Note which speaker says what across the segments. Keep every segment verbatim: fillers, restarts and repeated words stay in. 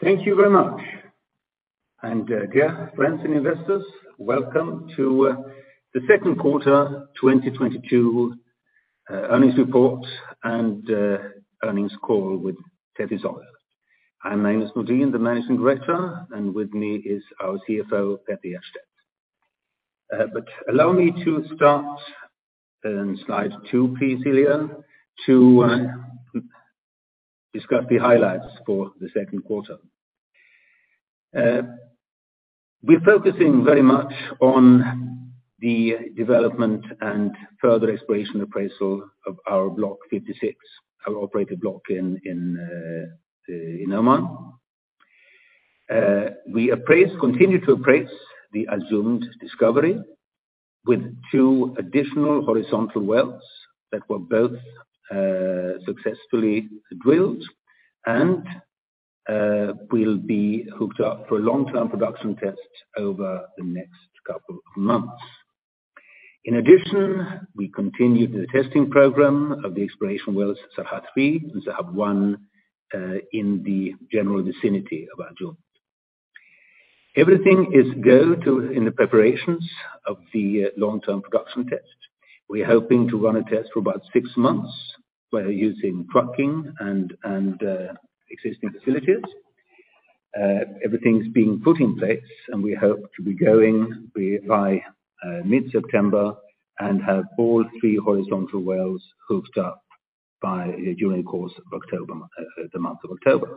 Speaker 1: Thank you very much. And uh, dear friends and investors, welcome to uh, the second quarter twenty twenty-two uh, earnings report and uh, earnings call with Tethys Oil. I'm Magnus Nordin, the Managing Director, and with me is our C F O, Petter Hjertstedt. Uh, but allow me to start on slide two, please, Ilya, to uh, discuss the highlights for the second quarter. Uh, we're focusing very much on the development and further exploration appraisal of our Block fifty-six, our operated block in in, uh, in Oman. Uh, we appraise, continue to appraise the Al Jumd discovery with two additional horizontal wells that were both uh, successfully drilled and Uh, will be hooked up for a long-term production test over the next couple of months. In addition, we continued the testing program of the exploration wells Sarha three and Sahab one uh, in the general vicinity of Al Jumd. Everything is go to in the preparations of the uh, long-term production test. We're hoping to run a test for about six months by using trucking and and uh, existing facilities. Uh, everything's being put in place, and we hope to be going by uh, mid-September and have all three horizontal wells hooked up by uh, during the course of October, uh, the month of October.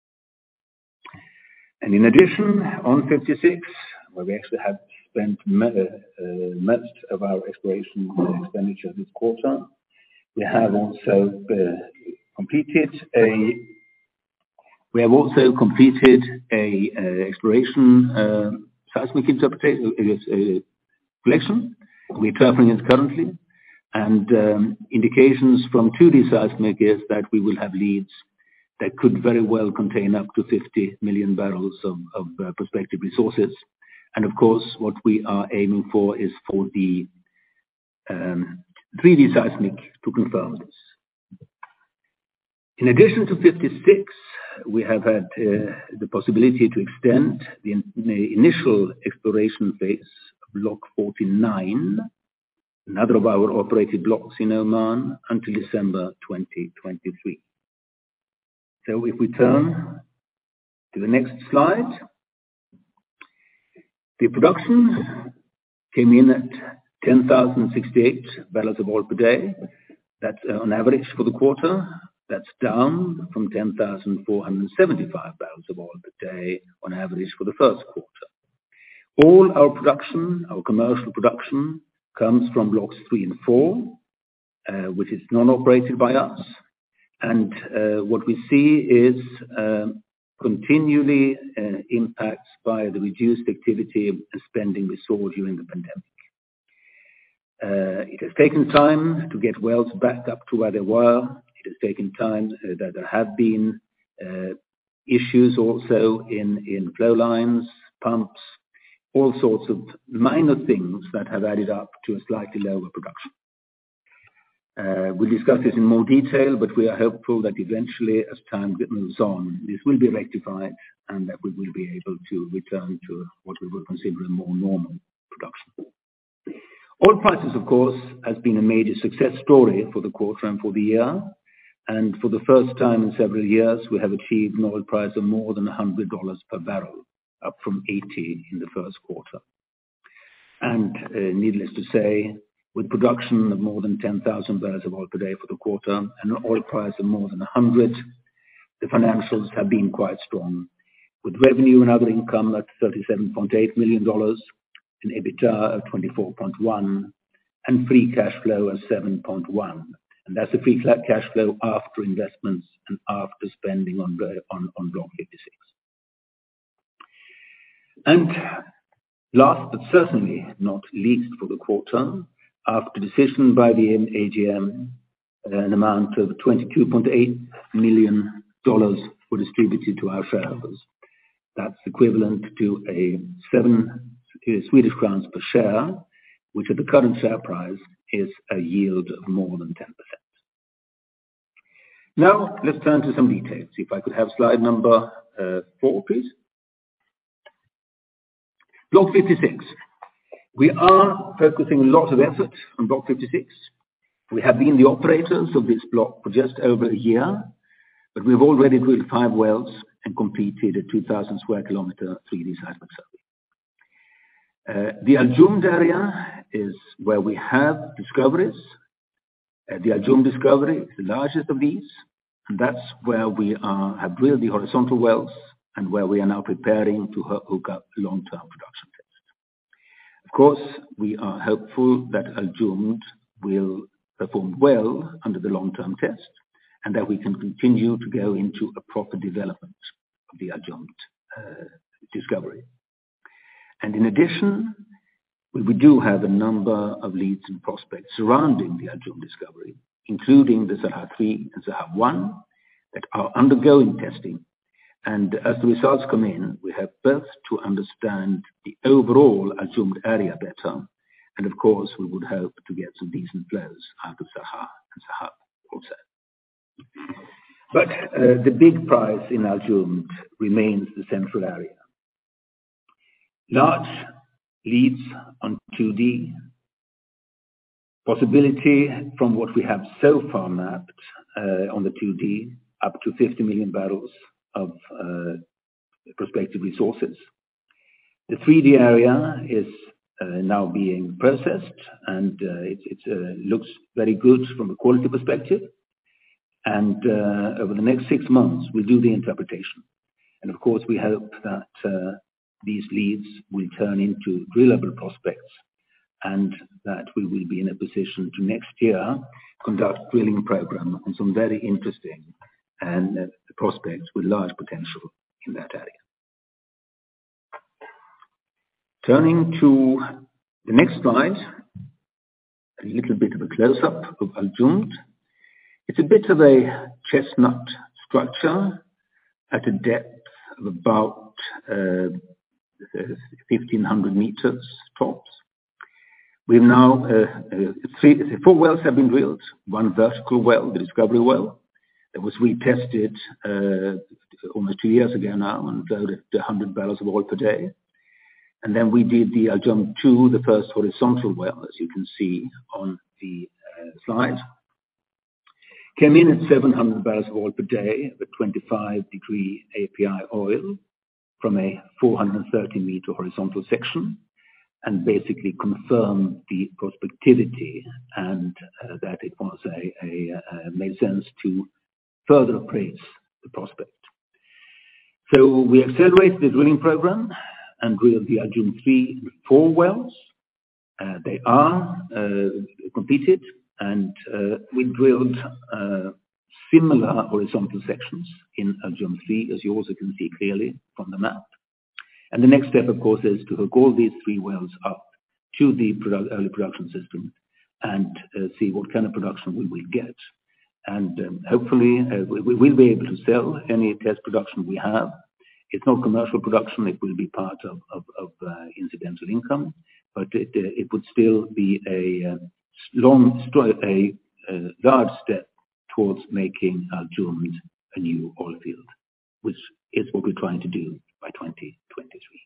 Speaker 1: And in addition, on fifty-six, where we actually have spent me- uh, most of our exploration expenditure this quarter, we have also uh, completed a We have also completed a uh, exploration uh, seismic interpretation uh, collection. We're interpreting it currently, and um, indications from two D seismic is that we will have leads that could very well contain up to fifty million barrels of, of uh, prospective resources. And of course, what we are aiming for is for the um, three D seismic to confirm this. In addition to fifty-six, we have had uh, the possibility to extend the, in, the initial exploration phase of Block forty-nine, another of our operated blocks in Oman, until December twenty twenty-three. So if we turn to the next slide, the production came in at ten thousand sixty-eight barrels of oil per day. That's uh, on average for the quarter. That's down from ten thousand four hundred seventy-five barrels of oil per day on average for the first quarter. All our production, our commercial production, comes from blocks three and four, uh, which is non-operated by us. And uh, what we see is uh, continually uh, impacts by the reduced activity and spending we saw during the pandemic. Uh, it has taken time to get wells back up to where they were. It has taken time uh, that there have been uh, issues also in, in flow lines, pumps, all sorts of minor things that have added up to a slightly lower production. Uh, we'll discuss this in more detail, but we are hopeful that eventually, as time moves on, this will be rectified and that we will be able to return to what we would consider a more normal production. Oil prices, of course, has been a major success story for the quarter and for the year. And for the first time in several years, we have achieved an oil price of more than one hundred dollars per barrel, up from eighty in the first quarter. And uh, needless to say, with production of more than ten thousand barrels of oil per day for the quarter and an oil price of more than one hundred, the financials have been quite strong, with revenue and other income at thirty-seven point eight million dollars, an EBITDA of twenty-four point one, and free cash flow of seven point one. And that's the free cash flow after investments and after spending on, on, on Block fifty-six. And last but certainly not least for the quarter, after decision by the A G M, an amount of twenty-two point eight million dollars were distributed to our shareholders. That's equivalent to a seven Swedish crowns per share, which at the current share price is a yield of more than ten percent. Now, let's turn to some details. If I could have slide number uh, four, please. Block fifty-six. We are focusing a lot of effort on Block fifty-six. We have been the operators of this block for just over a year, but we've already drilled five wells and completed a two thousand square kilometer three D seismic survey. Uh, the Al Jumd area is where we have discoveries. Uh, the Al Jumd discovery is the largest of these, and that's where we are, have drilled the horizontal wells and where we are now preparing to hook up a long-term production test. Of course, we are hopeful that Al Jumd will perform well under the long-term test and that we can continue to go into a proper development of the Al Jumd uh, discovery. And in addition, we, we do have a number of leads and prospects surrounding the Al Jumd discovery, including the Sarha three and Sarha one that are undergoing testing. And as the results come in, we have both to understand the overall Al Jumd area better, and of course we would hope to get some decent flows out of Sarha and Sahab also. But uh, the big prize in Al Jumd remains the central area. Large leads on two D, possibility from what we have so far mapped uh, on the two D up to fifty million barrels of uh, prospective resources. The three D area is uh, now being processed, and uh, it it's, uh, looks very good from a quality perspective. And uh, over the next six months, we'll do the interpretation. And of course, we hope that uh, these leads will turn into drillable prospects, and that we will be in a position to next year conduct a drilling program on some very interesting and uh, prospects with large potential in that area. Turning to the next slide, a little bit of a close-up of Al Jumd. It's a bit of a chestnut structure at a depth of about uh, fifteen hundred meters tops. We've now, uh, uh, three, four wells have been drilled, one vertical well, the discovery well, that was retested uh, almost two years ago now and flowed at one hundred barrels of oil per day. And then we did the Al Jumd two, the first horizontal well, as you can see on the uh, slide. Came in at seven hundred barrels of oil per day with twenty-five degree A P I oil from a four hundred thirty meter horizontal section, and basically confirmed the prospectivity and uh, that it was a, a, a made sense to further appraise the prospect. So we accelerated the drilling program and drilled the Al Jumd three and four wells. Uh, they are uh, completed, and uh, we drilled uh, similar horizontal sections in Al Jumd three, as you also can see clearly from the map. And the next step, of course, is to hook all these three wells up to the produ early production system and uh, see what kind of production we will get. And um, hopefully uh, we, we will be able to sell any test production we have. It's not commercial production, it will be part of, of, of uh, incidental income, but it, uh, it would still be a uh, long, a, a large step towards making Al Jumd a new oil field, which is what we're trying to do by twenty twenty-three.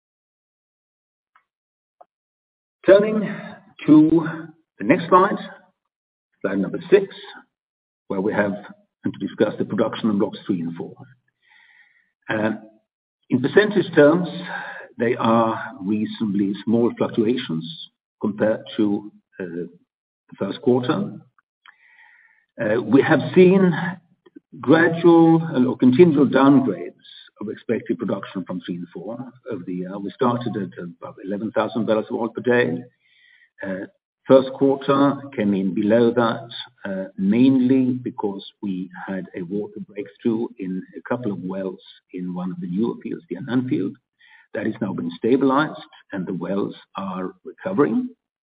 Speaker 1: Turning to the next slide, slide number six, where we have to discuss the production of blocks three and four. Uh, in percentage terms, they are reasonably small fluctuations compared to uh, the first quarter. Uh, we have seen gradual or continual downgrades of expected production from three and four over the year. We started at about eleven thousand barrels of oil per day. Uh, first quarter came in below that, uh, mainly because we had a water breakthrough in a couple of wells in one of the newer fields, the Anan field. That has now been stabilized and the wells are recovering.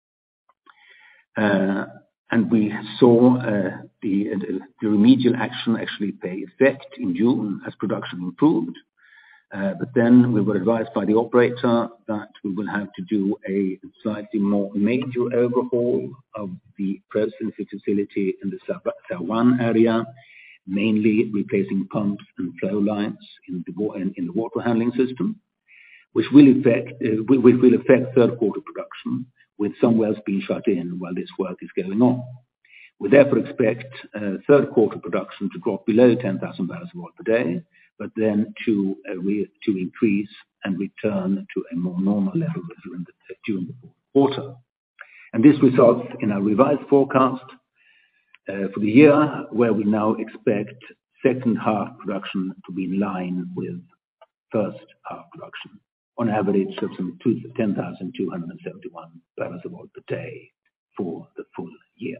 Speaker 1: Uh, and we saw uh, the, uh, the remedial action actually pay effect in June as production improved. Uh, but then we were advised by the operator that we will have to do a slightly more major overhaul of the processing facility in the Sarha one area, mainly replacing pumps and flow lines in the, wa- in, in the water handling system, which will affect, uh, which will affect third quarter production, with some wells being shut in while this work is going on. We therefore expect uh, third quarter production to drop below ten thousand barrels of oil per day, but then to uh, re- to increase and return to a more normal level during the, during the fourth quarter. And this results in a revised forecast uh, for the year, where we now expect second half production to be in line with first half production, on average of some ten thousand two hundred seventy-one barrels of oil per day for the full year.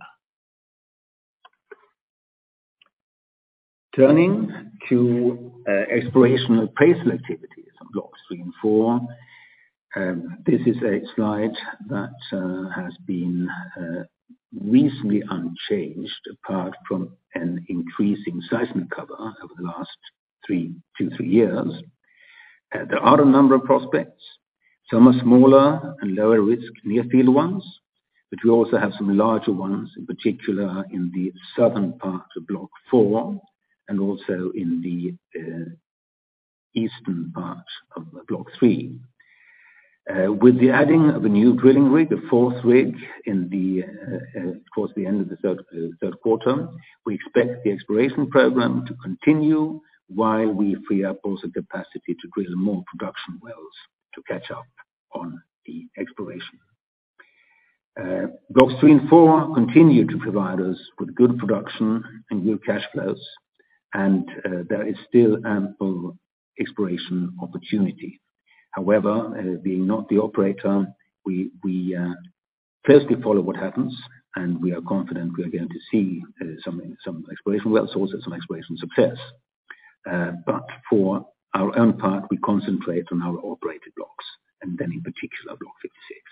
Speaker 1: Turning to uh, exploration and appraisal activities on blocks three and four, um, this is a slide that uh, has been uh, reasonably unchanged, apart from an increasing seismic cover over the last three, two, three years. Uh, there are a number of prospects. Some are smaller and lower risk near-field ones, but we also have some larger ones, in particular in the southern part of Block four, and also in the uh, eastern part of Block three. Uh, with the adding of a new drilling rig, a fourth rig, in the uh, uh, towards the end of the third, uh, third quarter, we expect the exploration program to continue while we free up also capacity to drill more production wells to catch up on the exploration. Uh, blocks three and four continue to provide us with good production and good cash flows, and uh, there is still ample exploration opportunity. However, uh, being not the operator, we, we uh, closely follow what happens, and we are confident we are going to see uh, some, some exploration wells, also some exploration success. Uh, but for our own part, we concentrate on our operated blocks, and then in particular Block fifty-six.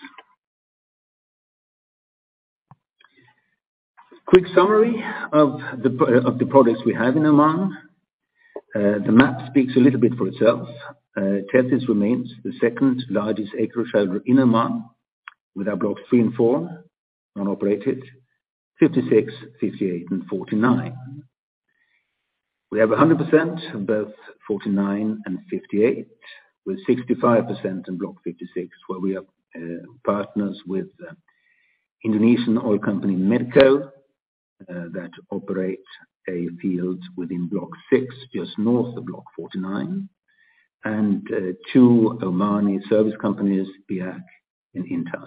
Speaker 1: Quick summary of the, of the projects we have in Oman. Uh, the map speaks a little bit for itself. Uh, Tethys remains the second largest acreage holder in Oman, with our blocks three and four, non-operated, fifty-six, fifty-eight, and forty-nine. We have one hundred percent of both forty-nine and fifty-eight, with sixty-five percent in Block fifty-six, where we are uh, partners with uh, Indonesian oil company Medco, uh, that operate a field within Block six, just north of Block forty-nine, and uh, two Omani service companies, Biak and Intaj.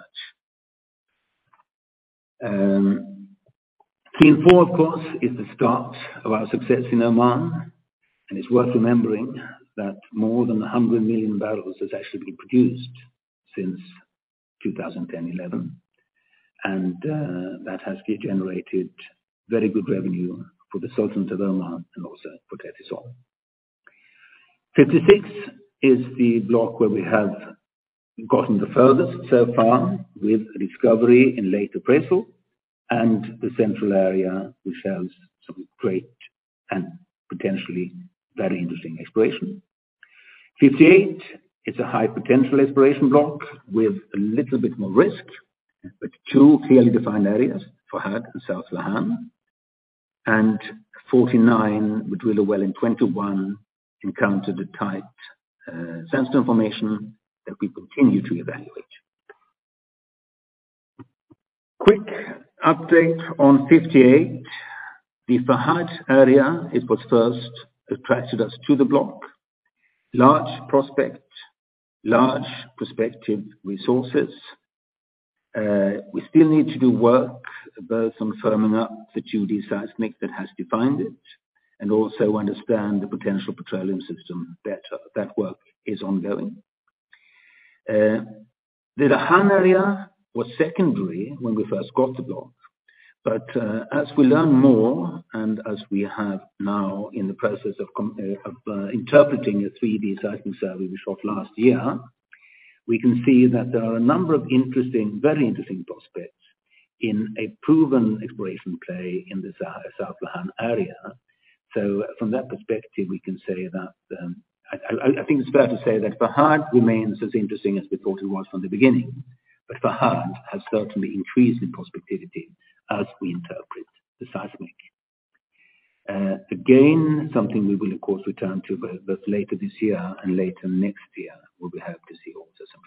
Speaker 1: Um, three and four, of course, is the start of our success in Oman, and it's worth remembering that more than one hundred million barrels has actually been produced since two thousand ten eleven, and uh, that has generated very good revenue for the Sultanate of Oman and also for Tethys Oil. fifty-six is the block where we have gotten the furthest so far with discovery in late appraisal, and the central area, which has some great and potentially very interesting exploration. fifty-eight is a high potential exploration block with a little bit more risk, but two clearly defined areas, Fahad and South Lahan. And forty-nine, we drilled a well in twenty-one, encountered a tight uh, sandstone formation that we continue to evaluate. Quick update on fifty-eight. The Fahad area, it was first attracted us to the block. Large prospect, large prospective resources. Uh, we still need to do work both on firming up the two D seismic that has defined it, and also understand the potential petroleum system better. That work is ongoing. Uh, the Lahan area was secondary when we first got the block, but uh, as we learn more, and as we have now in the process of, uh, of uh, interpreting a three D seismic survey we shot last year, we can see that there are a number of interesting, very interesting prospects in a proven exploration play in the South Lahan area. So from that perspective, we can say that um, I, I, I think it's fair to say that Fahad remains as interesting as we thought it was from the beginning, but Fahad has certainly increased in prospectivity as we interpret the seismic. Uh, again, something we will of course return to both, both later this year and later next year, where we hope to see also some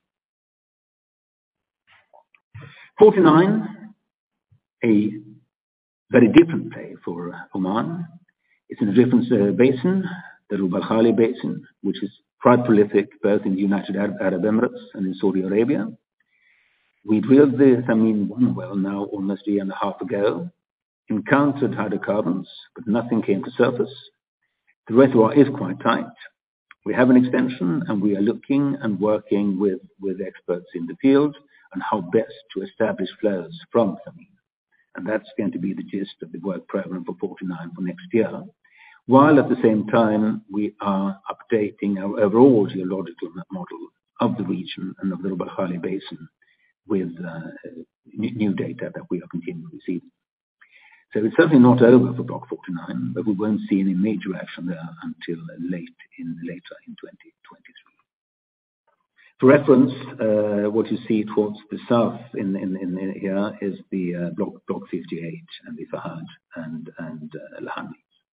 Speaker 1: drilling action. forty-nine, a very different play for Oman. It's in a different uh, basin, the Rub al Khali Basin, which is quite prolific both in the United Arab Emirates and in Saudi Arabia. We drilled the Thameen one well now almost a year and a half ago, encountered hydrocarbons, but nothing came to surface. The reservoir is quite tight. We have an extension, and we are looking and working with, with experts in the field on how best to establish flows from Thameen. And that's going to be the gist of the work program for forty-nine for next year, while at the same time we are updating our overall geological model of the region and of the Rub al Khali Basin with uh, new data that we are continuing receiving. So it's certainly not over for Block forty-nine, but we won't see any major action there until late in later in twenty twenty-three. For reference, uh, what you see towards the south in, in, in here is the uh, block block fifty-eight and the Fahad and and uh, Lahani.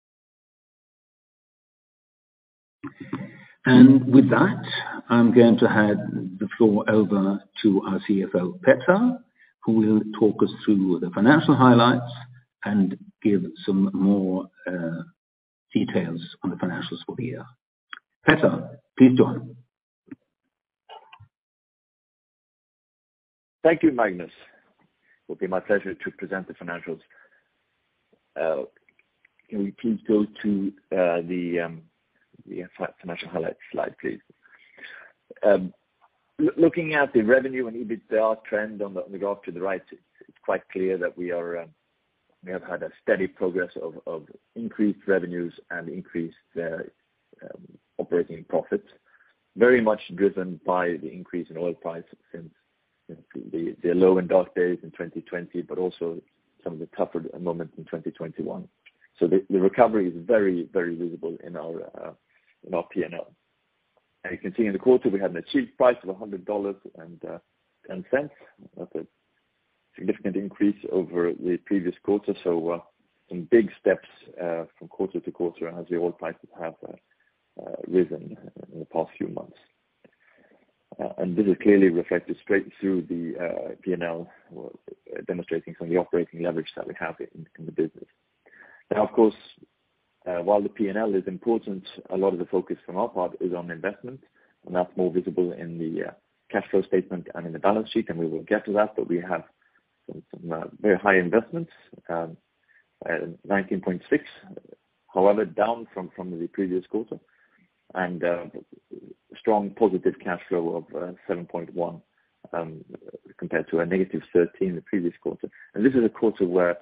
Speaker 1: And with that, I'm going to hand the floor over to our C F O Petter, who will talk us through the financial highlights and give some more uh, details on the financials for the year. Petter, please join.
Speaker 2: Thank you, Magnus. It will be my pleasure to present the financials. Uh, can we please go to uh, the, um, the financial highlights slide, please? Um, looking at the revenue and EBITDA trend on the, on the graph to the right, it's, it's quite clear that we are um, we have had a steady progress of, of increased revenues and increased uh, um, operating profits, very much driven by the increase in oil price since The, the low and dark days in twenty twenty, but also some of the tougher moments in twenty twenty-one. So the, the recovery is very, very visible in our uh, in our P and L. And you can see in the quarter we had an achieved price of one hundred dollars and ten cents. That's a significant increase over the previous quarter. So uh, some big steps uh, from quarter to quarter as the oil prices have uh, uh, risen in the past few months. Uh, and this is clearly reflected straight through the uh, P and L, well, uh, demonstrating some of the operating leverage that we have in, in the business. Now, of course, uh, while the P and L is important, a lot of the focus from our part is on investment, and that's more visible in the uh, cash flow statement and in the balance sheet, and we will get to that, but we have some, some uh, very high investments, um, uh, nineteen point six, however, down from, from the previous quarter, and uh, strong positive cash flow of uh, seven point one um, compared to a negative thirteen the previous quarter. And this is a quarter where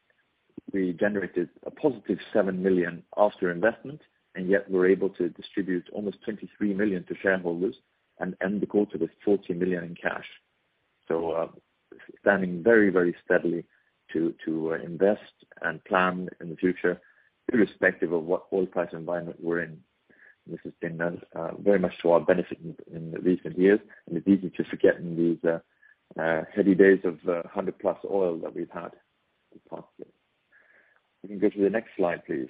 Speaker 2: we generated a positive seven million after investment, and yet we're able to distribute almost twenty-three million to shareholders and end the quarter with forty million in cash. So uh, standing very, very steadily to, to uh, invest and plan in the future, irrespective of what oil price environment we're in. This has been uh, uh, very much to our benefit in, in recent years, and it's easy to forget in these uh, uh, heady days of uh, one hundred plus oil that we've had the past year. We can go to the next slide, please.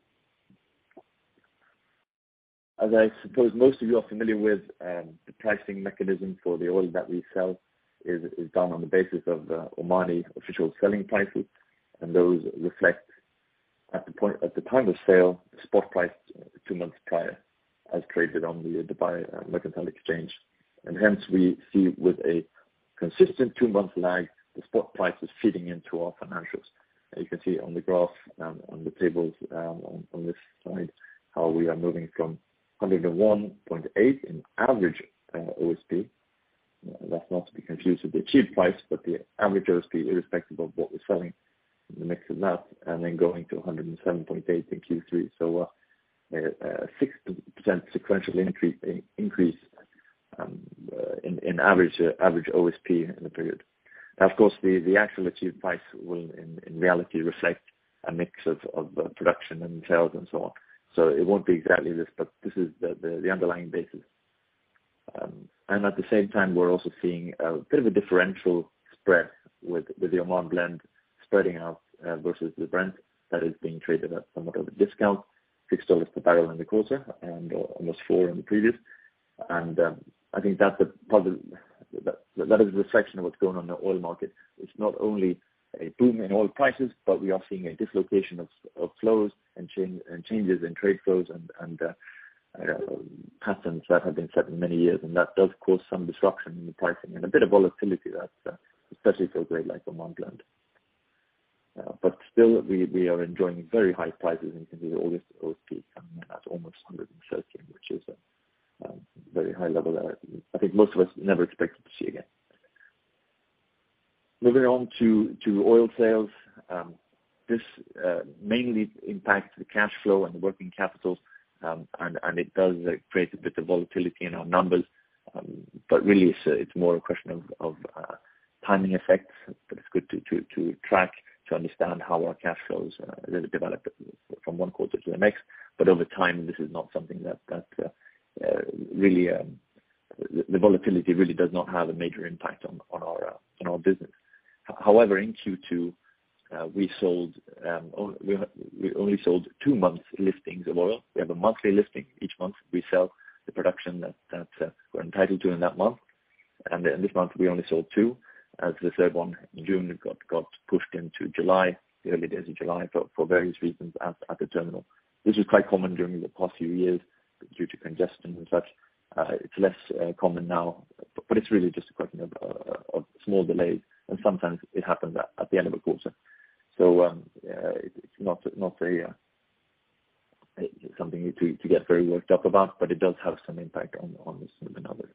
Speaker 2: As I suppose most of you are familiar with, um, the pricing mechanism for the oil that we sell is, is done on the basis of uh, Omani official selling prices, and those reflect at the point at the time of sale the spot price two months prior, as traded on the Dubai uh, Mercantile Exchange, and hence we see with a consistent two-month lag the spot price is feeding into our financials. And you can see on the graph um, on the tables um, on, on this slide how we are moving from one hundred one point eight in average uh, O S P. That's not to be confused with the achieved price, but the average O S P irrespective of what we're selling, the mix of that, and then going to one hundred seven point eight in Q three. So uh, a six percent sequential increase, increase um, uh, in, in average uh, average O S P in the period. Now, of course, the, the actual achieved price will in, in reality reflect a mix of, of uh, production and sales and so on. So it won't be exactly this, but this is the, the, the underlying basis. Um, and at the same time, we're also seeing a bit of a differential spread with, with the Oman blend spreading out uh, versus the Brent, that is being traded at somewhat of a discount, six dollars per barrel in the quarter and almost four in the previous. And um, I think that's a positive, that, that is a reflection of what's going on in the oil market. It's not only a boom in oil prices, but we are seeing a dislocation of, of flows and, change, and changes in trade flows and, and uh, uh, patterns that have been set in many years, and that does cause some disruption in the pricing and a bit of volatility, that's, uh, especially for a grade like Oman Blend. Uh, but still, we, we are enjoying very high prices, and you can see the August O S P coming in at almost one hundred thirteen, which is a um, very high level that I think most of us never expected to see again. Moving on to, to oil sales, um, this uh, mainly impacts the cash flow and the working capital, um, and, and it does uh, create a bit of volatility in our numbers, um, but really it's, uh, it's more a question of, of uh, timing effects, but it's good to, to, to track, to understand how our cash flows uh, develop from one quarter to the next. But over time, this is not something that, that uh, uh, really, um, the, the volatility really does not have a major impact on, on, our, uh, on our business. However, in Q two, uh, we sold um, only, we, we only sold two months liftings of oil. We have a monthly lifting. Each month we sell the production that, that uh, we're entitled to in that month. And in this month we only sold two, as the third one in June got, got pushed into July, the early days of July, for, for various reasons at, at the terminal. This was quite common during the past few years due to congestion and such. Uh, it's less uh, common now, but, but it's really just a question of, uh, of small delays. And sometimes it happens at, at the end of a quarter. So um, uh, it, it's not not a uh, something to, to get very worked up about, but it does have some impact on on this and others.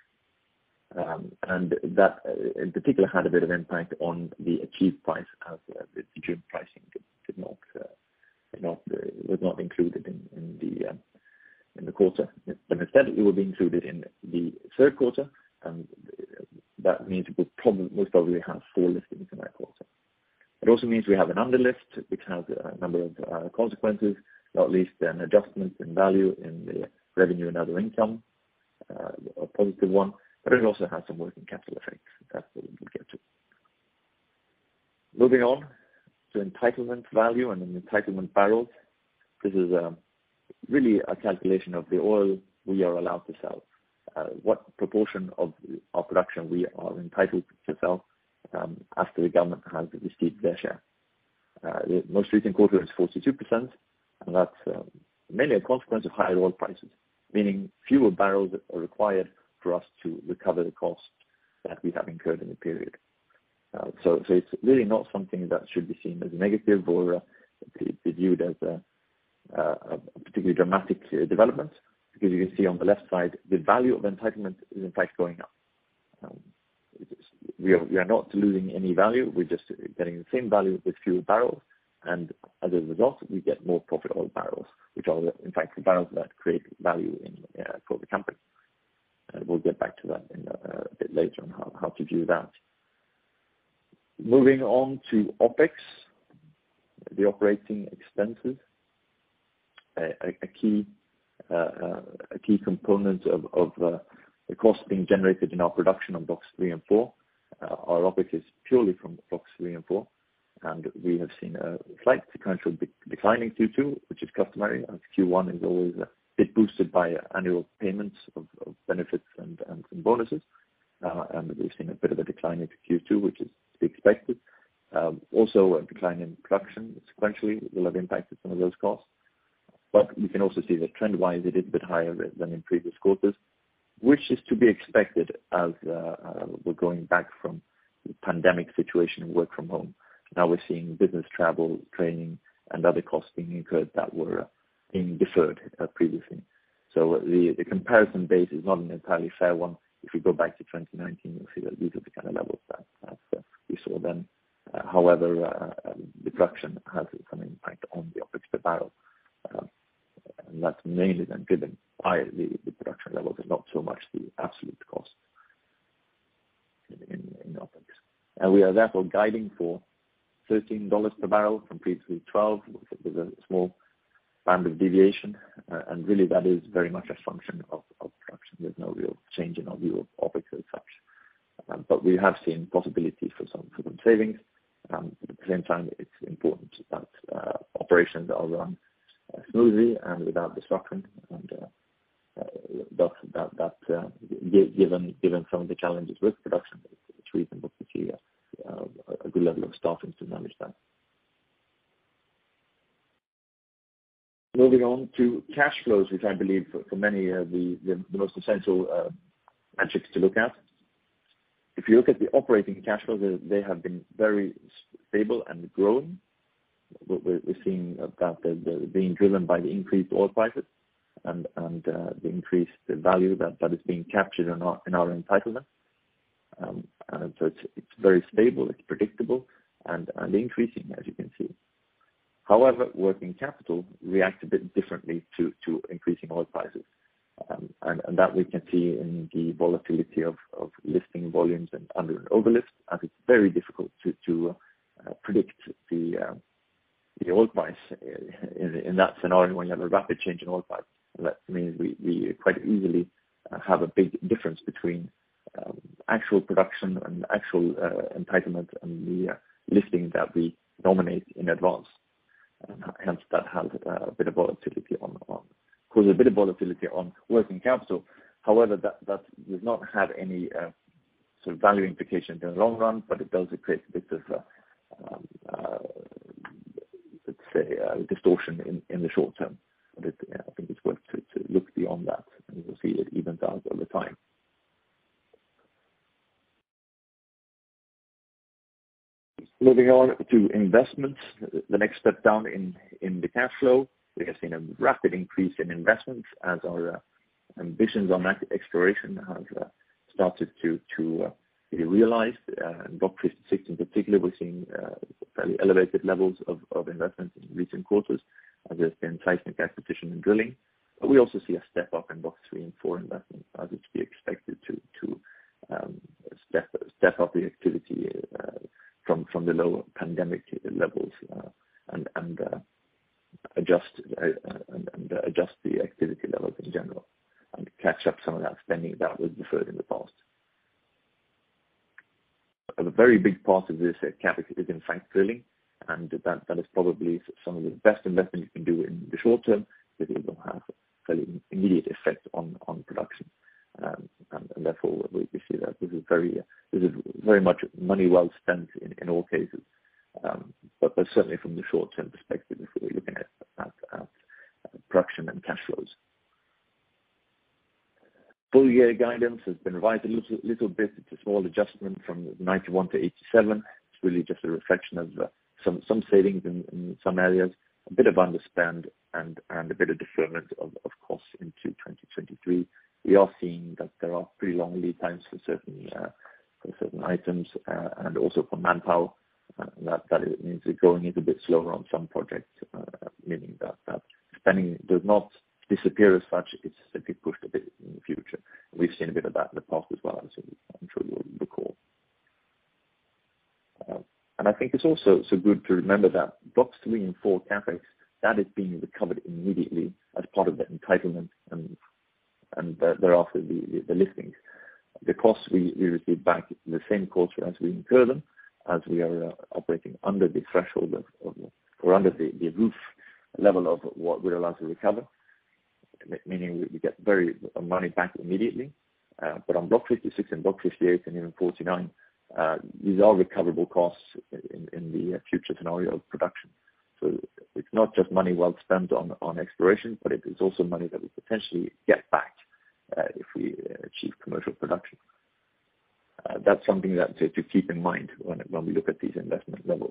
Speaker 2: Um, and that uh, in particular had a bit of impact on the achieved price, as uh, the June pricing did, did not uh, did not uh, was not included in, in the um, in the quarter, but instead it will be included in the third quarter. And that means we'll probably, most probably have four liftings in that quarter. It also means we have an underlift, which has a number of uh, consequences, not least an adjustment in value in the revenue and other income, uh, a positive one, but it also has some working capital effects. That's what we'll get to. Moving on to entitlement value and entitlement barrels. This is um, really a calculation of the oil we are allowed to sell. Uh, what proportion of our production we are entitled to sell um, after the government has received their share. Uh, the most recent quarter is forty-two percent, and that's uh, mainly a consequence of higher oil prices, meaning fewer barrels are required for us to recover the costs that we have incurred in the period. Uh, so, so it's really not something that should be seen as negative or uh, be, be viewed as a, a particularly dramatic uh, development. Because you can see on the left side, the value of entitlement is in fact going up. Um, we, are, we are not losing any value, we're just getting the same value with fewer barrels, and as a result, we get more profit oil barrels, which are in fact the barrels that create value in, uh, for the company. And we'll get back to that in, uh, a bit later on how, how to view that. Moving on to OPEX, the operating expenses, a, a, a key Uh, uh, a key component of, of uh, the cost being generated in our production on blocks three and four. Uh, our OPEX is purely from blocks three and four, and we have seen a slight sequential decline in Q two, which is customary, as Q one is always a bit boosted by annual payments of, of benefits and, and some bonuses. Uh, and we've seen a bit of a decline into Q two, which is to be expected. Um, also, a decline in production sequentially will have impacted some of those costs. But we can also see that trend-wise it is a bit higher than in previous quarters, which is to be expected as uh, uh, we're going back from the pandemic situation and work from home. Now we're seeing business travel, training, and other costs being incurred that were uh, being deferred uh, previously. So the, the comparison base is not an entirely fair one. If we go back to twenty nineteen, you'll see that these are the kind of levels that, that uh, we saw then. Uh, however, uh, the production has some impact on the OPEX per barrel. Uh, and that's mainly then driven by the, the production levels and not so much the absolute cost in, in, in OPEX. And we are therefore guiding for thirteen dollars per barrel from previously twelve, with a small band of deviation, uh, and really that is very much a function of, of production. There's no real change in our view of OPEX as such. Um, but we have seen possibilities for some for some savings. Um, but at the same time, it's important that uh, operations are run uh, smoothly and without disruption. And uh, uh, thus, that, that uh, given given some of the challenges with production, it's, it's reasonable to see a, uh, a good level of staffing to manage that. Moving on to cash flows, which I believe for, for many uh, the, the the most essential uh, metrics to look at. If you look at the operating cash flows, they have been very stable and growing. We're, we're seeing that they're being driven by the increased oil prices and and uh, the increased value that, that is being captured in our in our entitlement. Um, and so it's it's very stable, it's predictable, and and increasing, as you can see. However, working capital reacts a bit differently to, to increasing oil prices. Um, and, and that we can see in the volatility of, of lifting volumes and under and overlift, as it's very difficult to, to uh, predict the uh, the oil price in, in that scenario when you have a rapid change in oil price. And that means we, we quite easily uh, have a big difference between um, actual production and actual uh, entitlement and the uh, lifting that we nominate in advance. And hence, that has uh, a bit of volatility on, on causes a bit of volatility on working capital. However, that, that does not have any uh, sort of value implications in the long run, but it does create a bit of, uh, um, uh, let's say, uh, distortion in, in the short term. But it, yeah, I think it's worth to, to look beyond that, and you'll see it evens out over time. Moving on to investments, the next step down in, in the cash flow, we have seen a rapid increase in investments as our uh, ambitions on exploration have uh, started to, to uh, be realized. Uh, in Block fifty-six in particular, we're seeing uh, fairly elevated levels of, of investment in recent quarters, as there's been seismic acquisition and drilling. But we also see a step up in Block three and four investments, as it's be expected to, to um, step, step up the activity uh, from from the low pandemic levels uh, and and uh, adjust uh, and, and uh, adjust the activity levels in general and catch up some of that spending that was deferred in the past. A very big part of this uh, CapEx is in fact drilling, and that that is probably some of the best investment you can do in the short term, because it will have a fairly immediate effect on on production. Um, and, and therefore, we, we see that this is very, uh, this is very much money well spent in, in all cases. Um, but, but certainly from the short-term perspective, if we're looking at, at, at production and cash flows. Full-year guidance has been revised a little, little bit. It's a small adjustment from ninety-one to eighty-seven. It's really just a reflection of uh, some some savings in, in some areas, a bit of underspend, and and a bit of deferment of, of costs into twenty twenty-three. We are seeing that there are pretty long lead times for certain uh, for certain items, uh, and also for manpower. Uh, that that it means that going is a bit slower on some projects, uh, meaning that, that spending does not disappear as such. It's simply pushed a bit in the future. We've seen a bit of that in the past as well, as I'm sure you'll recall. Uh, and I think it's also so good to remember that Blocks three and four CapEx, that is being recovered immediately as part of the entitlement and and uh, thereafter the, the, the liftings. The costs we, we receive back in the same quarter as we incur them, as we are uh, operating under the threshold of, of or under the, the roof level of what we're allowed to recover, meaning we, we get very uh, money back immediately. Uh, but on Block fifty-six and Block fifty-eight and even forty-nine, uh, these are recoverable costs in, in the future scenario of production. So it's not just money well spent on, on exploration, but it is also money that we potentially get back uh, if we achieve commercial production. Uh, that's something that to, to keep in mind when, when we look at these investment levels.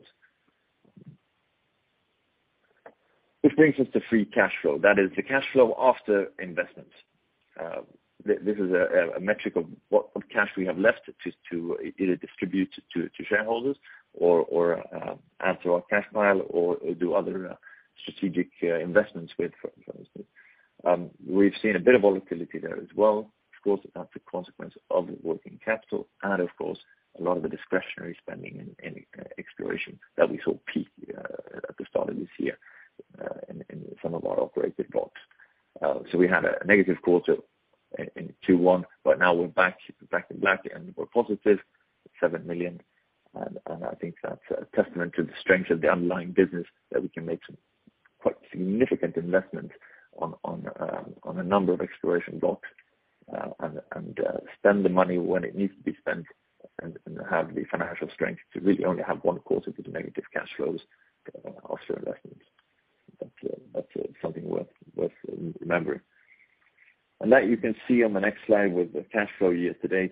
Speaker 2: Which brings us to free cash flow. That is the cash flow after investments. Uh, th- this is a, a metric of what, what cash we have left to, to either distribute to, to shareholders or, or uh, add to our cash pile or, or do other uh, strategic uh, investments with, for, for instance. Um, we've seen a bit of volatility there as well. Of course, that's a consequence of working capital and, of course, a lot of the discretionary spending in, in uh, exploration that we saw peak uh, at the start of this year uh, in, in some of our operated blocks. Uh, so we had a negative quarter in, in Q one, but now we're back back in black and we're positive, seven million. And, and I think that's a testament to the strength of the underlying business that we can make some significant investment on on um, on a number of exploration blocks, uh, and and uh, spend the money when it needs to be spent, and, and have the financial strength to really only have one quarter with negative cash flows uh, after investments. That's uh, that's uh, something worth worth remembering. And that you can see on the next slide with the cash flow year to date.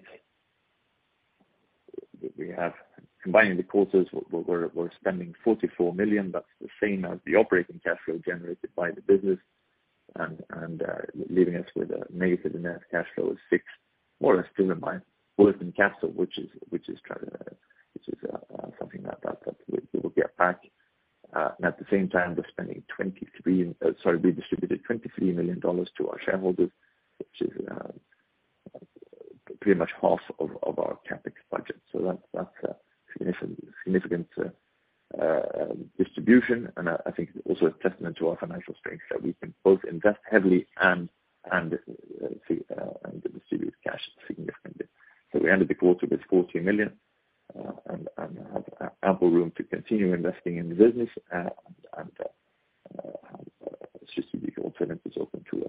Speaker 2: We have, combining the quarters, we're, we're, we're spending forty-four million. That's the same as the operating cash flow generated by the business, and and uh, leaving us with a negative net cash flow of six, more or less driven by working capital, which is which is uh, which is uh, uh, something that that, that we, we will get back. Uh, and at the same time, we're spending twenty-three, uh, sorry, we distributed twenty-three million dollars to our shareholders, which is uh, pretty much half of, of our capex budget. So that's that's a significant, significant uh, uh, distribution, and I, I think it's also a testament to our financial strength that we can both invest heavily and and uh, see, uh, and distribute cash significantly. So we ended the quarter with forty million. Uh, and, and have ample room to continue investing in the business uh, and, and uh, uh, have uh, strategic alternatives open to us.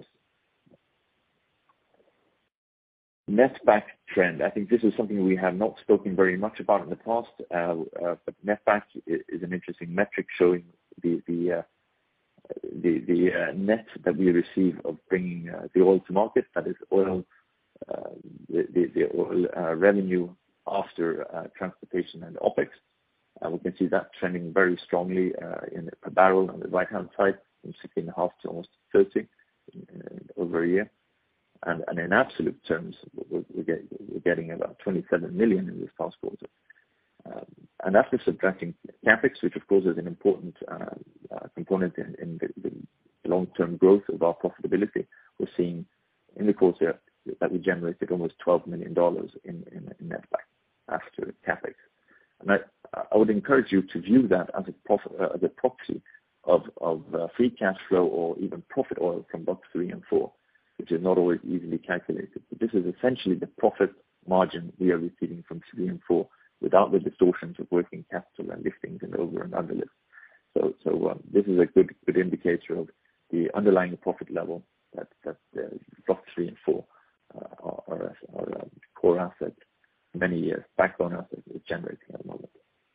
Speaker 2: Netback trend. I think this is something we have not spoken very much about in the past, uh, uh, but netback is, is an interesting metric showing the the uh, the, the uh, net that we receive of bringing uh, the oil to market. That is oil, uh, the, the, the oil uh, revenue after uh, transportation and OPEX. Uh, we can see that trending very strongly uh, in per barrel on the right-hand side, from sixteen and a half to almost thirty in, in, over a year. And, and in absolute terms, we're, we're, get, we're getting about twenty-seven million in this past quarter. Um, and after subtracting capex, which of course is an important uh, uh, component in, in the, the long-term growth of our profitability, we're seeing in the quarter that we generated almost twelve million dollars in, in, in netback after capex. And I, I would encourage you to view that as a, profit, uh, as a proxy of, of uh, free cash flow or even profit oil from blocks three and four, which is not always easily calculated. But this is essentially the profit margin we are receiving from three and four without the distortions of working capital and liftings and over and under lift. So, so um, this is a good, good indicator of the underlying profit level that, that uh, block three and four uh, are, are, are um, core assets, many years, backbone assets is generating at the moment.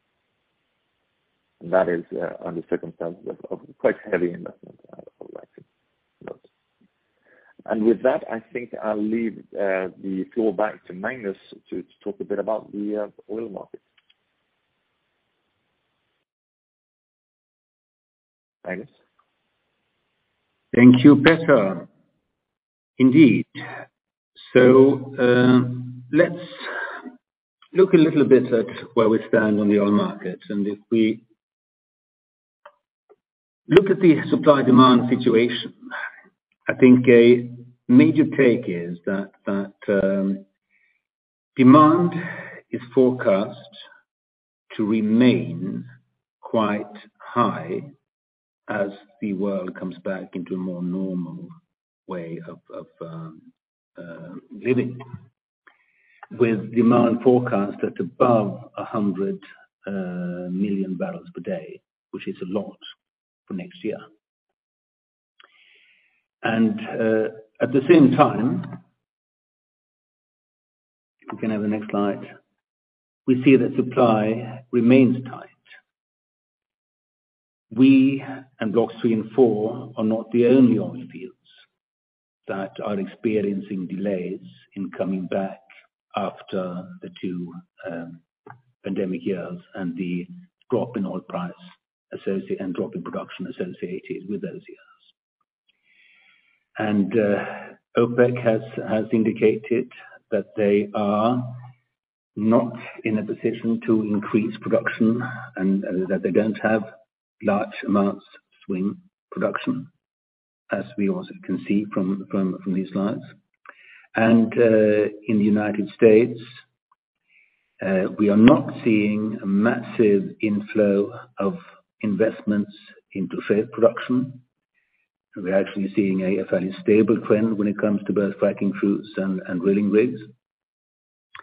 Speaker 2: And that is uh, under circumstances of, of quite heavy investment, I would like to note. And with that, I think I'll leave uh, the floor back to Magnus to, to talk a bit about the uh, oil market. Magnus?
Speaker 1: Thank you, Petter. Indeed. So uh, let's look a little bit at where we stand on the oil market. And if we look at the supply-demand situation, I think a major take is that, that um, demand is forecast to remain quite high as the world comes back into a more normal way of, of um, uh, living, with demand forecast at above one hundred uh, million barrels per day, which is a lot for next year. And uh, at the same time, if we can have the next slide, we see that supply remains tight. We and blocks three and four are not the only oil fields that are experiencing delays in coming back after the two um, pandemic years and the drop in oil price associated and drop in production associated with those years. And uh, OPEC has, has indicated that they are not in a position to increase production and uh, that they don't have large amounts of swing production, as we also can see from, from, from these slides. And uh, in the United States, uh, we are not seeing a massive inflow of investments into shale production. We're actually seeing a, a fairly stable trend when it comes to both fracking crews and, and drilling rigs.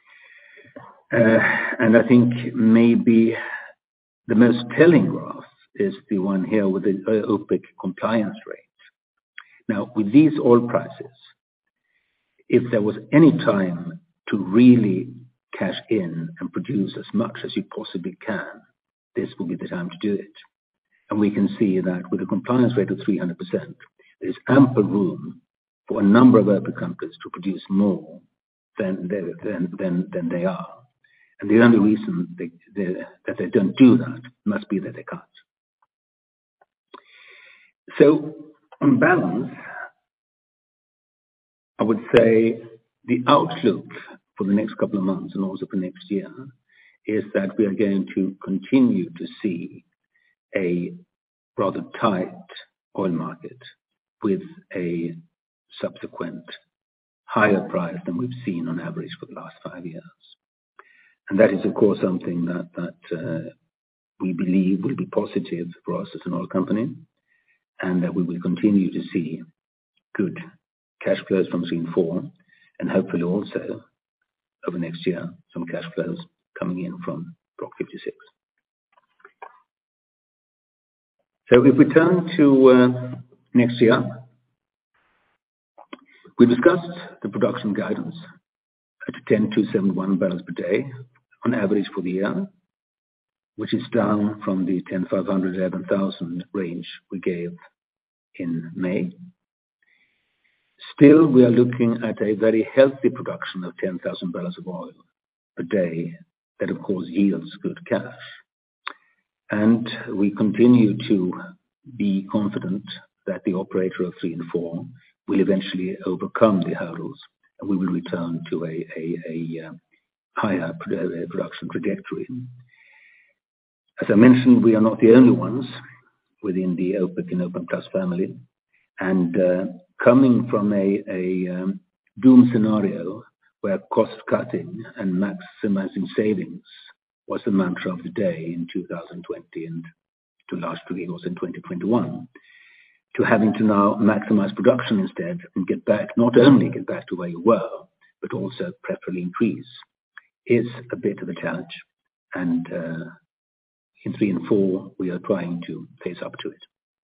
Speaker 1: Uh, and I think maybe the most telling graph is the one here with the OPEC compliance rate. Now, with these oil prices, if there was any time to really cash in and produce as much as you possibly can, this will be the time to do it. And we can see that with a compliance rate of three hundred percent, there is ample room for a number of OPEC countries to produce more than they, than, than, than they are. And the only reason they, they, that they don't do that must be that they can't. So, on balance, I would say the outlook for the next couple of months and also for next year is that we are going to continue to see a rather tight oil market with a subsequent higher price than we've seen on average for the last five years. And that is, of course, something that, that uh, we believe will be positive for us as an oil company, and that we will continue to see good cash flows from Stream four, and hopefully also over next year some cash flows coming in from Block fifty-six. So if we turn to uh, next year, we discussed the production guidance at ten thousand two hundred seventy-one barrels per day on average for the year, which is down from the ten thousand five hundred, eleven thousand range we gave in May. Still, we are looking at a very healthy production of ten thousand barrels of oil per day that, of course, yields good cash. And we continue to be confident that the operator of three and four will eventually overcome the hurdles, and we will return to a, a, a, a higher production trajectory. As I mentioned, we are not the only ones within the OPEC and OPEC Plus family, and uh, coming from a, a um, doom scenario where cost cutting and maximizing savings was the mantra of the day in two thousand twenty and to a large degree also in twenty twenty-one, to having to now maximize production instead and get back, not only get back to where you were, but also preferably increase, is a bit of a challenge. And uh, in three and four, we are trying to face up to it.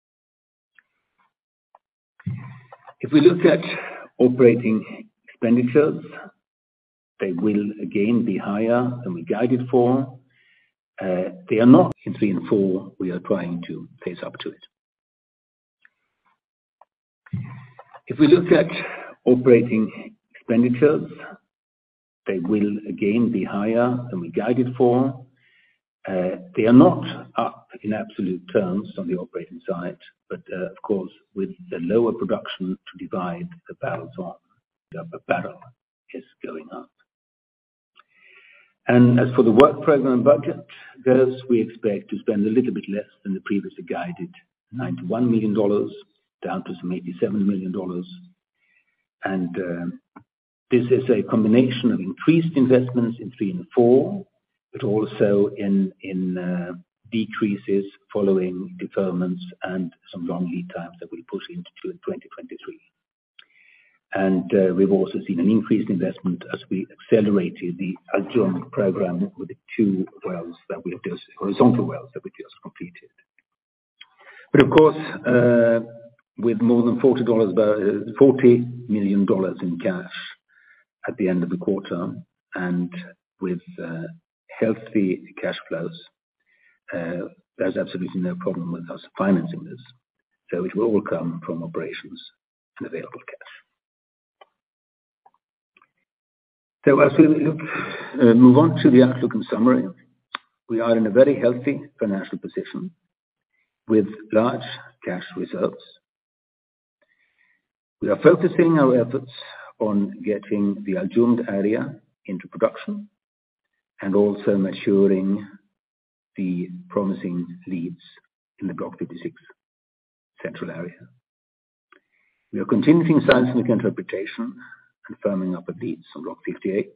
Speaker 1: If we look at operating expenditures, they will again be higher than we guided for. Uh, they are not in three and four, we are trying to face up to it. If we look at operating expenditures, they will again be higher than we guided for. Uh, they are not up in absolute terms on the operating side, but uh, of course, with the lower production to divide the barrels on, the barrel is going up. And as for the work program budget goes, we expect to spend a little bit less than the previously guided ninety-one million dollars, down to some eighty-seven million dollars. And uh, this is a combination of increased investments in three and four, but also in, in uh, decreases following deferments and some long lead times that we'll push into twenty twenty-three. And uh, we've also seen an increased investment as we accelerated the Al Jumd program with the two wells that we have just, horizontal wells that we just completed. But of course, uh, with more than forty million dollars in cash at the end of the quarter, and with uh, healthy cash flows, uh, there's absolutely no problem with us financing this. So it will all come from operations and available cash. So as we look, uh, move on to the outlook and summary, we are in a very healthy financial position with large cash reserves. We are focusing our efforts on getting the Al Jumd area into production and also maturing the promising leads in the Block fifty-six central area. We are continuing seismic interpretation and firming up of leads on Block fifty-eight.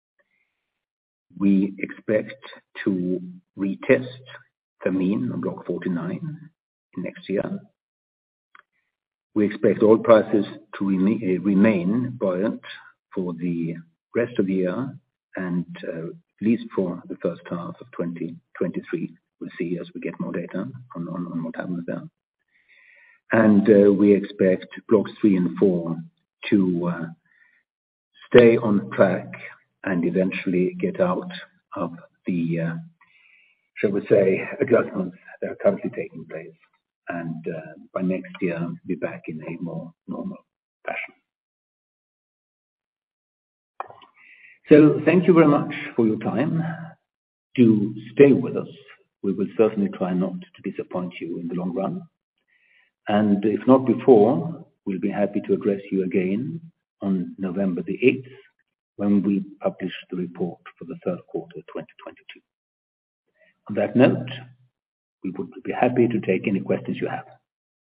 Speaker 1: We expect to retest Thameen on Block forty-nine next year. We expect oil prices to remain, remain buoyant for the rest of the year and uh, at least for the first half of twenty twenty-three, we'll see as we get more data on, on, on what happens there. And uh, we expect blocks three and four to uh, stay on track and eventually get out of the, uh, shall we say, adjustments that are currently taking place, and uh, by next year be back in a more normal fashion. So thank you very much for your time. Do stay with us. We will certainly try not to disappoint you in the long run. And if not before, we'll be happy to address you again on November the eighth, when we publish the report for the third quarter twenty twenty-two. On that note, we would be happy to take any questions you have.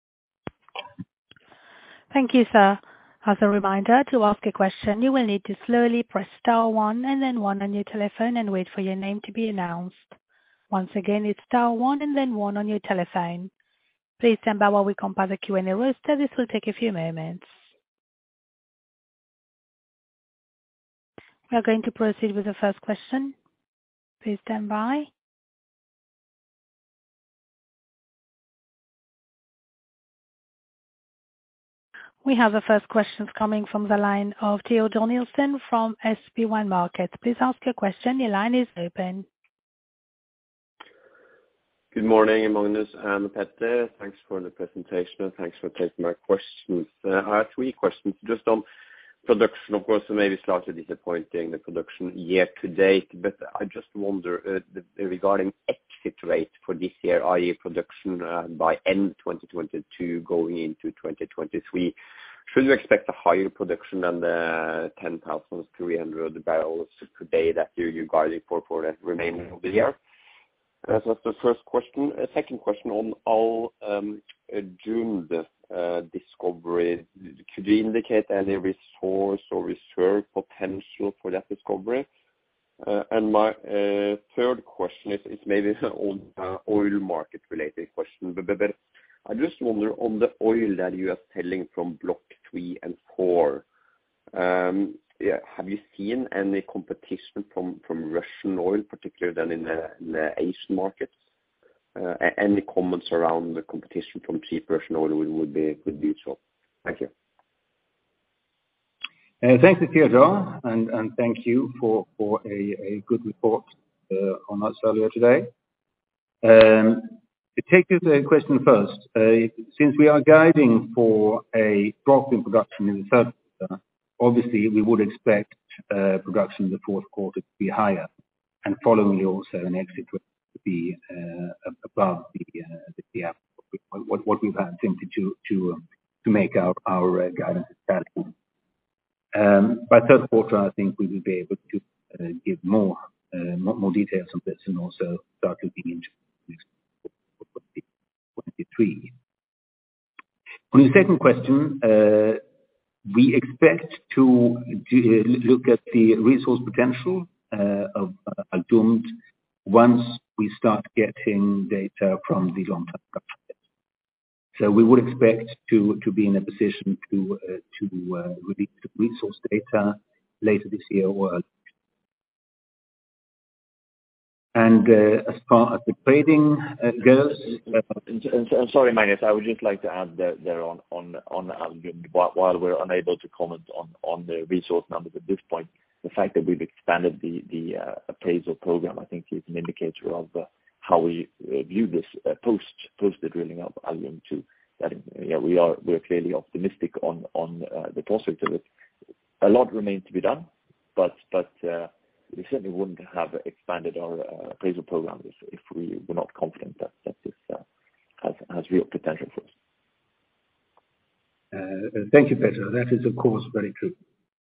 Speaker 3: Thank you, sir. As a reminder, to ask a question, you will need to slowly press star one and then one on your telephone and wait for your name to be announced. Once again, it's star one and then one on your telephone. Please stand by while we compile the Q and A roster. This will take a few moments. We are going to proceed with the first question. Please stand by. We have the first questions coming from the line of Teodor Nilsen from S B one Markets. Please ask your question. Your line is open.
Speaker 4: Good morning, Magnus and Petter. Thanks for the presentation and thanks for taking my questions. Uh, I have three questions just on production, of course, maybe slightly disappointing the production year to date, but I just wonder uh, the, regarding exit rate for this year, that is production uh, by end twenty twenty-two going into twenty twenty-three. Should you expect a higher production than the ten thousand three hundred barrels per day that you, you're guiding for for the remaining of the year? Uh, so that's the first question. A second question on Al um, Jumd uh, discovery. Could you indicate any resource or reserve potential for that discovery? Uh, and my uh, third question is, is maybe on uh, oil market related question, but, but, but I just wonder on the oil that you are selling from block three and four. Um, Yeah, have you seen any competition from, from Russian oil, particularly than in the, in the Asian markets? Uh, any comments around the competition from cheap Russian oil would, would be would be useful. Thank you.
Speaker 1: Uh, thank you, Theodore, and, and thank you for, for a, a good report uh, on us earlier today. Um, to take this question first, uh, since we are guiding for a drop in production in the third quarter, obviously, we would expect uh, production in the fourth quarter to be higher, and followingly also an exit rate to be uh, above the, uh, the what, what we've had simply to to um, to make our our uh, guidance valid. Um, by third quarter, I think we will be able to uh, give more, uh, more more details on this, and also start looking into next twenty twenty-three. On the second question. Uh, We expect to uh, look at the resource potential uh, of uh, Al Jumd once we start getting data from the long-term production. So we would expect to, to be in a position to uh, to uh, release the resource data later this year or early. And uh, as far as the trading uh, goes, uh,
Speaker 2: I'm sorry, Magnus. I would just like to add there, there on on on Al Jumd, while we're unable to comment on on the resource numbers at this point, the fact that we've expanded the the uh, appraisal program, I think, is an indicator of uh, how we uh, view this uh, post post the drilling of Al Jumd two. That yeah, we are we're clearly optimistic on on uh, the prospect of it. A lot remains to be done, but but. Uh, We certainly wouldn't have expanded our uh, appraisal program if, if we were not confident that, that this uh, has, has real potential for us.
Speaker 1: Uh, thank you, Petter. That is, of course, very true.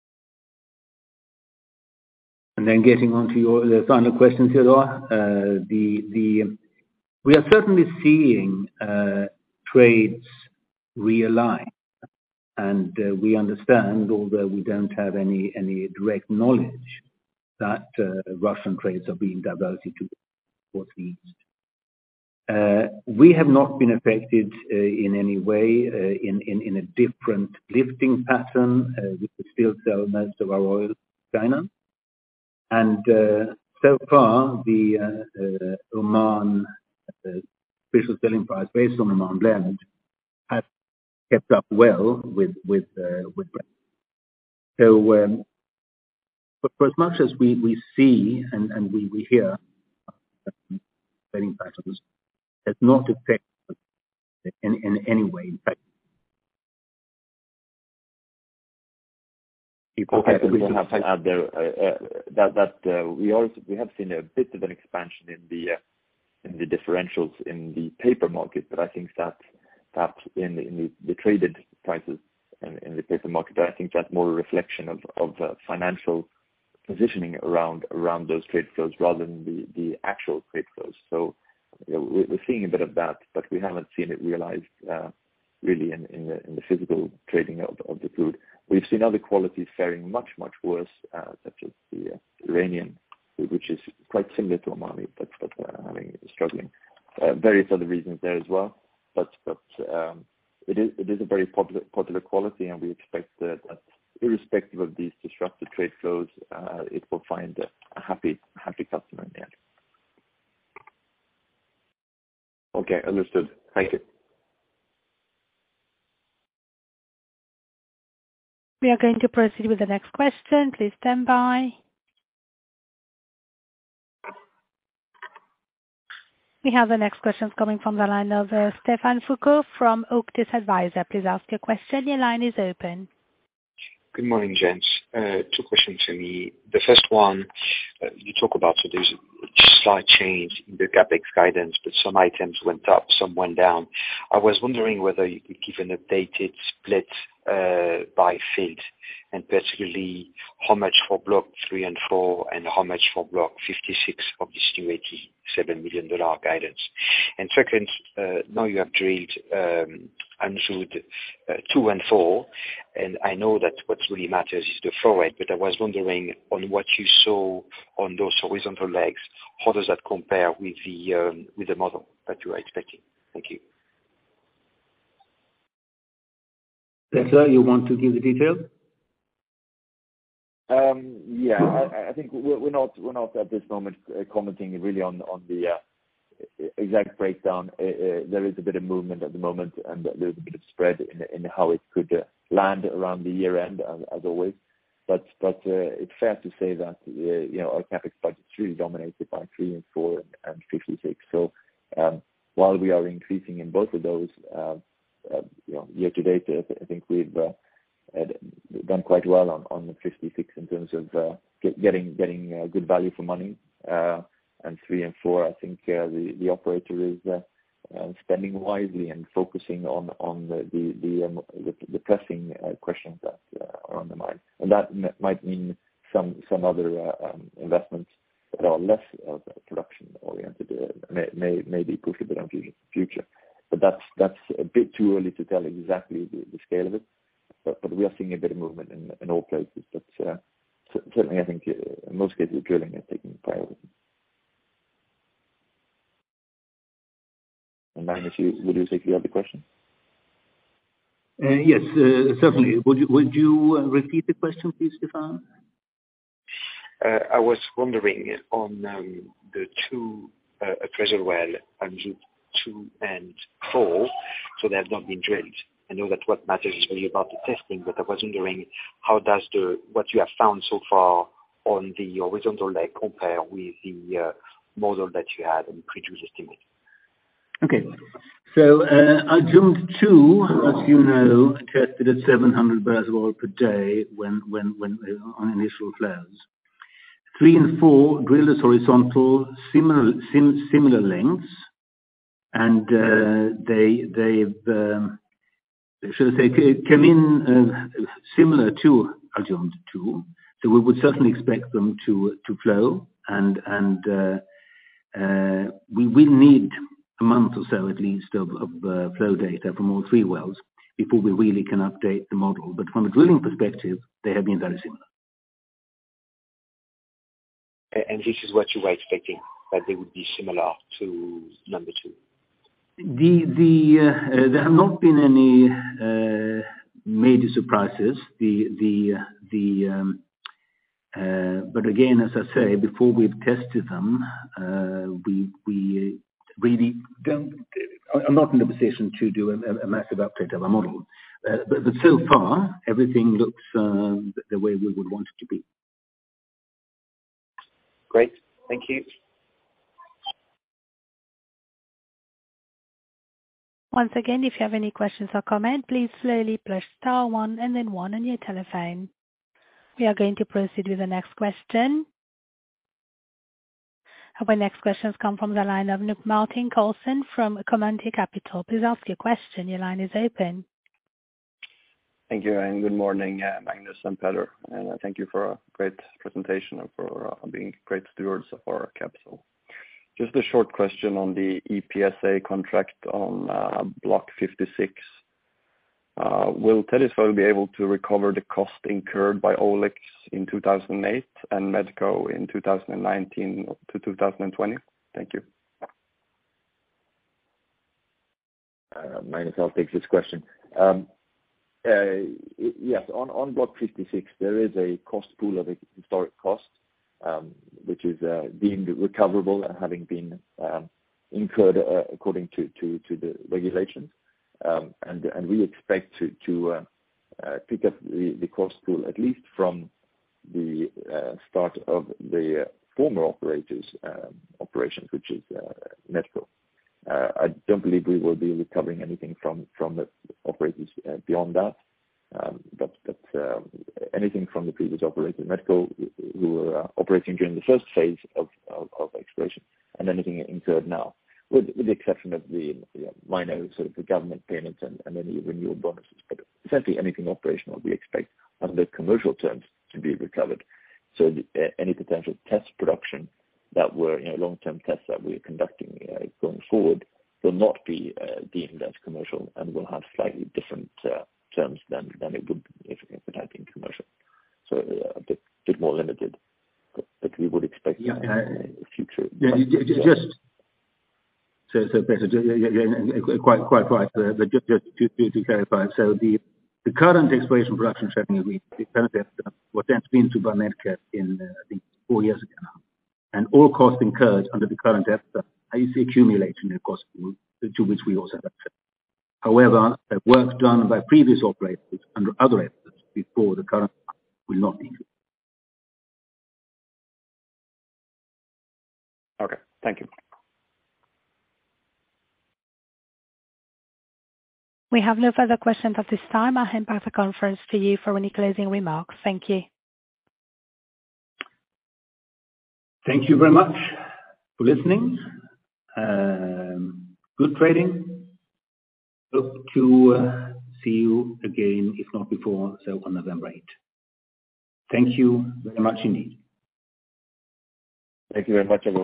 Speaker 1: And then getting on to your the final question, Theodore, uh, the the we are certainly seeing uh, trades realign, and uh, we understand, although we don't have any any direct knowledge, that uh, Russian trades are being diverted to towards the east. Uh, we have not been affected uh, in any way uh, in, in, in a different lifting pattern. Uh, we could still sell most of our oil to China. And uh, so far, the uh, uh, Oman the official selling price based on the Oman Blend has kept up well with with uh, with Brent. So, um, but for as much as we, we see and, and we, we hear um, trading patterns, has not affected in, in any way. In fact,
Speaker 2: Okay, I will have to add there uh, uh, that that uh, we also we have seen a bit of an expansion in the uh, in the differentials in the paper market, but I think that that in the, in the, the traded prices in, in the paper market, I think that's more a reflection of of uh, financial positioning around around those trade flows rather than the the actual trade flows. So you know, we're, we're seeing a bit of that, but we haven't seen it realized uh, really in, in the in the physical trading of, of the crude. We've seen other qualities faring much, much worse, uh, such as the uh, Iranian, which is quite similar to Omani, but, but uh, having struggling. Uh, various other reasons there as well, but but um, it is it is a very popular popular quality, and we expect uh, that irrespective of these disrupted trade flows, uh, it will find a, a happy happy customer in the end.
Speaker 4: Okay, understood. Thank you.
Speaker 3: We are going to proceed with the next question. Please stand by. We have the next questions coming from the line of uh, Stéphane Foucault from Octus Advisor. Please ask your question. Your line is open.
Speaker 5: Good morning, gents. Uh, two questions for me. The first one, uh, you talk about so there's a slight change in the CapEx guidance, but some items went up, some went down. I was wondering whether you could give an updated split uh, by field, and particularly how much for Block three and four and how much for Block fifty-six of this new eighty-seven million dollars guidance. And second, uh, now you have drilled um, Al Jumd uh, two and four, and I know that what really matters is the flow rate, but I was wondering on what you saw on those horizontal legs, how does that compare with the um, with the model that you are expecting? Thank you.
Speaker 1: Petter, you want to give the details?
Speaker 2: Um, yeah, I, I think we're, we're not we're not at this moment uh, commenting really on on the uh, exact breakdown. Uh, uh, there is a bit of movement at the moment, and there's a bit of spread in, in how it could uh, land around the year end, as, as always. But but uh, it's fair to say that uh, you know our capex budget is really dominated by three and four and, and fifty-six. So um, while we are increasing in both of those, uh, uh, you know, year to date, I think we've uh, Uh, done quite well on, on the fifty-six in terms of uh, get, getting getting uh, good value for money, uh, and three and four, I think uh, the the operator is uh, uh, spending wisely and focusing on on the the the, um, the, the pressing uh, questions that uh, are on the mind, and that m- might mean some some other uh, um, investments that are less uh, production oriented uh, may, may may be pushed a bit on future, but that's that's a bit too early to tell exactly the, the scale of it. But, but we are seeing a bit of movement in, in all places. But uh, certainly, I think uh, in most cases, drilling is taking priority. And Magnus, you, would you take the other question?
Speaker 1: Uh, yes, uh, certainly. Would you would you uh, repeat the question, please, Stefan?
Speaker 5: Uh, I was wondering on um, the two uh, appraisal well, Al Jumd two and four, so they have not been drilled. I know that what matters is really about the testing, but I was wondering how does the what you have found so far on the horizontal leg compare with the uh, model that you had and previous estimate?
Speaker 1: Okay, so uh, Al Jumd two, as you know, tested at seven hundred barrels of oil per day when when when uh, on initial flares. Three and four drilled as horizontal, similar sim, similar lengths, and uh, they they've um, should I say, came in uh, similar to Al Jumd two, so we would certainly expect them to to flow, and and uh, uh, we will need a month or so at least of, of uh, flow data from all three wells before we really can update the model. But from a drilling perspective, they have been very similar.
Speaker 5: And this is what you were expecting, that they would be similar to number two?
Speaker 1: The the uh, uh, there have not been any uh, major surprises. The the the um, uh, but again, as I say, before we've tested them, uh, we we really don't, I'm not in a position to do a, a massive update of our model. Uh, but, but so far, everything looks uh, the way we would want it to be.
Speaker 5: Great. Thank you.
Speaker 3: Once again, if you have any questions or comments, please slowly press star one and then one on your telephone. We are going to proceed with the next question. Our next questions come from the line of Knut Martin Carlsen from Commandeer Capital. Please ask your question. Your line is open.
Speaker 6: Thank you, and good morning, uh, Magnus and Petter. And uh, thank you for a great presentation and for uh, being great stewards of our capital. Just a short question on the E P S A contract on uh, Block fifty-six. Uh, will Tethys be able to recover the cost incurred by Olex in two thousand eight and Medco in two thousand nineteen to two thousand twenty? Thank you.
Speaker 2: Uh, Magnus, I'll take this question. Um, uh, yes, on, on Block fifty-six, there is a cost pool of historic cost, um, which is uh, deemed recoverable and having been um, incurred uh, according to, to, to the regulations. Um, and, and we expect to, to uh, uh, pick up the, the cost pool at least from the uh, start of the uh, former operators' um, operations, which is uh, Medco. Uh, I don't believe we will be recovering anything from, from the operators uh, beyond that. Um, but but um, anything from the previous operator, Medco, who were uh, operating during the first phase of, of, of exploration, and anything incurred now, with, with the exception of the you know, minor sort of the government payments and, and any renewal bonuses. But essentially anything operational we expect under commercial terms to be recovered. So the, uh, any potential test production that were you know, long-term tests that we're conducting uh, going forward will not be uh, deemed as commercial and will have slightly different uh, terms than, than it would if it had been commercial. So uh, a bit, bit more limited, but, but we would expect
Speaker 1: yeah,
Speaker 2: uh,
Speaker 1: uh,
Speaker 2: future.
Speaker 1: Yeah, just so so Peter, yeah, quite quite right. Uh, but just, just to, to, to clarify, so the the current exploration production sharing agreement, the current uh, was entered into by Medco in uh, I think four years ago now, and all costs incurred under the current F T A is accumulated in the cost pool to which we also have access. However, the work done by previous operators under other efforts before the current will not be included.
Speaker 6: Okay, thank you.
Speaker 3: We have no further questions at this time. I'll hand back the conference to you for any closing remarks. Thank you.
Speaker 1: Thank you very much for listening. Um, good trading. Hope to uh, see you again, if not before, so on November eighth. Thank you very much indeed.
Speaker 2: Thank you very much, everyone.